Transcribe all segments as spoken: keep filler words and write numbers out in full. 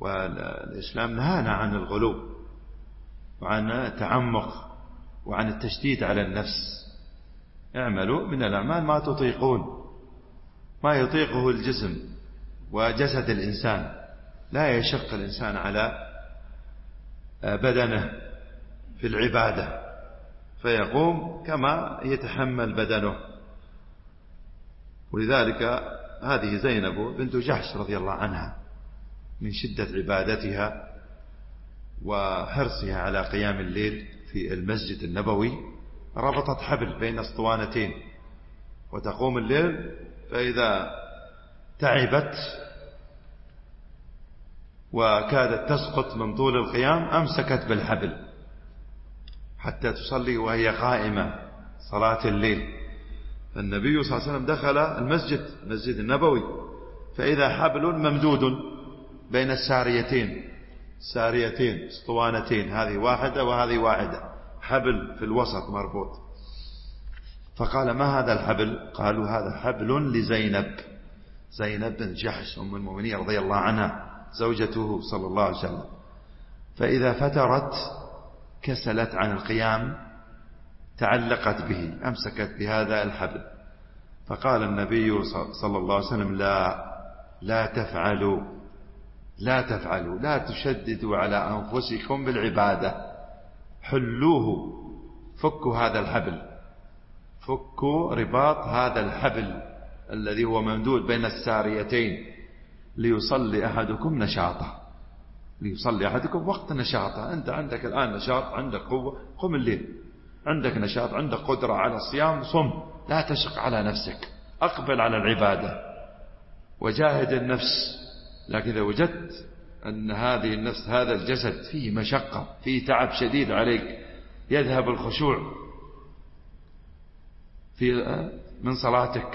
والإسلام نهانا عن الغلو وعن التعمق وعن التشديد على النفس. اعملوا من الأعمال ما تطيقون، ما يطيقه الجسم وجسد الإنسان. لا يشق الإنسان على بدنه في العبادة فيقوم كما يتحمل بدنه. ولذلك هذه زينب بنت جحش رضي الله عنها من شدة عبادتها وحرصها على قيام الليل في المسجد النبوي ربطت حبل بين اسطوانتين وتقوم الليل، فإذا تعبت وكادت تسقط من طول القيام أمسكت بالحبل حتى تصلي وهي قائمة صلاة الليل. فالنبي صلى الله عليه وسلم دخل المسجد المسجد النبوي فإذا حبل ممدود بين الساريتين ساريتين اسطوانتين، هذه واحدة وهذه واحدة، حبل في الوسط مربوط. فقال ما هذا الحبل؟ قالوا هذا حبل لزينب، زينب بن جحش أم المؤمنين رضي الله عنها زوجته صلى الله عليه وسلم. فإذا فترت كسلت عن القيام تعلقت به، أمسكت بهذا الحبل. فقال النبي صلى الله عليه وسلم لا لا تفعلوا لا تفعلوا لا تشددوا على أنفسكم بالعبادة، حلوه، فكوا هذا الحبل، فكوا رباط هذا الحبل الذي هو ممدود بين الساريتين ليصلي أحدكم نشاطه، ليصلي أحدكم وقت نشاطه. أنت عندك الآن نشاط، عندك قوة، قم الليل، عندك نشاط، عندك قدرة على الصيام، صم، لا تشق على نفسك، أقبل على العبادة وجاهد النفس. لكن إذا وجدت أن هذه النفس هذا الجسد فيه مشقة، فيه تعب شديد عليك، يذهب الخشوع في من صلاتك،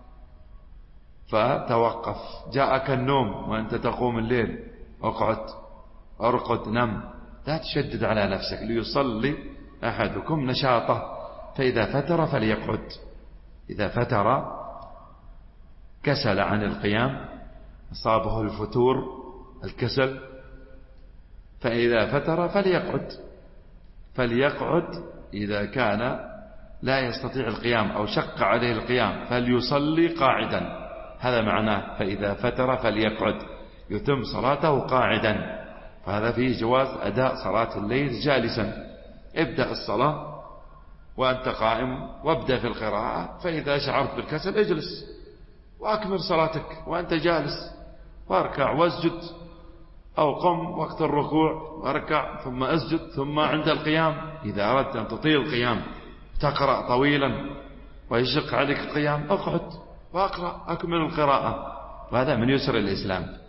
فتوقف. جاءك النوم وأنت تقوم الليل، اقعد، ارقد، نم، لا تشدد على نفسك. ليصلي أحدكم نشاطه، فإذا فتر فليقعد. إذا فتر كسل عن القيام، أصابه الفتور الكسل، فإذا فتر فليقعد فليقعد إذا كان لا يستطيع القيام أو شق عليه القيام فليصلي قاعدا. هذا معناه فإذا فتر فليقعد، يتم صلاته قاعدا. فهذا فيه جواز أداء صلاة الليل جالسا. ابدأ الصلاة وأنت قائم وابدأ في القراءة، فإذا شعرت بالكسل اجلس وأكمل صلاتك وأنت جالس، واركع واسجد، أو قم وقت الركوع واركع ثم اسجد، ثم عند القيام إذا أردت أن تطيل القيام تقرأ طويلا ويشق عليك القيام، اقعد واقرأ، أكمل القراءة. وهذا من يسر الإسلام.